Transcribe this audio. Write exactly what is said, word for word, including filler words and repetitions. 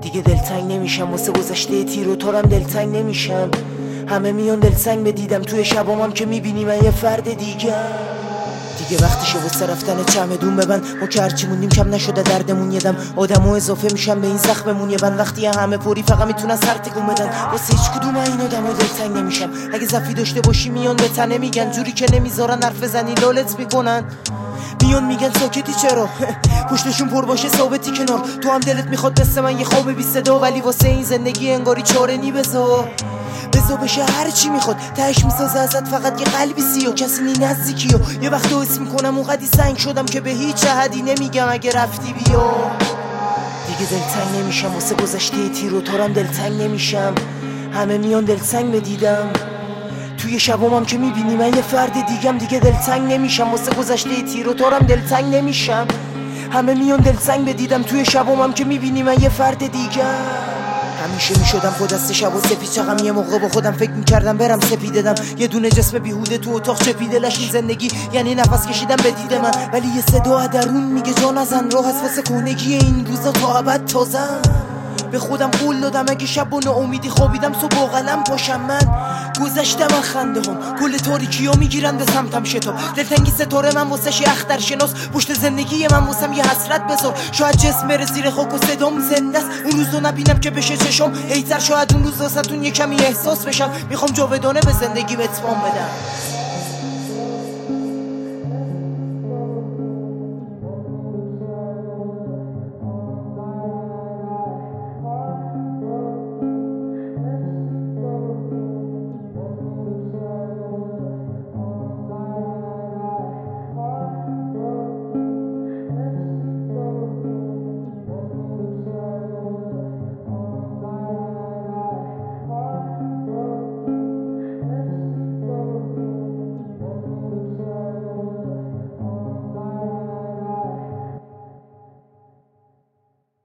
دیگه دلتنگ نمیشم واسه گذشته تیر و تارم دلتنگ نمیشم. همه میان دلتنگ بدیدم توی شبامم که میبینی من یه فرد دیگه. دیگه وقتشه واسه رفتن چمدون ببند. ما که هرچی موندیم کم نشده دردمون یدم. آدمو اضافه میشن به این زخممون یه بند. وقتی همه پری فقط میتونن سر تکون بدن. واسه هیچ کدوم این آدما دلتنگ نمیشم. اگه ضعفی داشته باشی میان به تنه میگن، جوری که نمیذارن حرف بزنی لالت میکنن. میان میگن ساکتی چرا پشتشون پر باشه ثابتی کنار. تو هم دلت میخواد مثل من یه خواب بی صدا، ولی واسه این زندگی انگاری چاره نی. بذار بذار بشه هر چی میخواد، تهش میسازه ازت فقط یه قلبی سیاه. کسی نی نزدیکی و یه وقت حس میکنم اونقدی سنگ شدم که به هیچ احدی نمیگم اگه رفتی بیا. دیگه دلتنگ نمیشم واسه گذشته تیر و تارم دلتنگ نمیشم. همه میان دلتنگ بدیدم توی شبامم که میبینی من یه فرد دیگم. دیگه دلتنگ نمیشم واسه گذشته تیر و تارم دلتنگ نمیشم. همه میان دلتنگ بدیدم توی شبامم که میبینی من یه فرد دیگه. همیشه میشدم با دست شب و سپید چقم، یه موقع با خودم فکر میکردم برم سپیددم. یه دونه جسم بیهوده تو اتاق چپیده لش. این زندگی یعنی نفس کشیدم به دید من، ولی یه صدا درون میگه جا نزن. راه هست واسه کهنگی این روزا تا ابد تازم. به خودم قول دادم اگه شب و ناامیدی خوابیدم صبح با قلم پاشم من. گذشته من خنده هم کل تاریکی ها میگیرن به سمتم شتاب. دلتنگی ستاره من واسه شی اختر شناس. پشت زندگی من واسم یه حسرت بذار. شاید جسم بره زیر خاک و صدام زنده است. اون روزو نبینم که بشه چشم ایتر. شاید اون روز واسهتون یه کمی احساس بشم. میخوام جاودانه به زندگی اتمام بدم.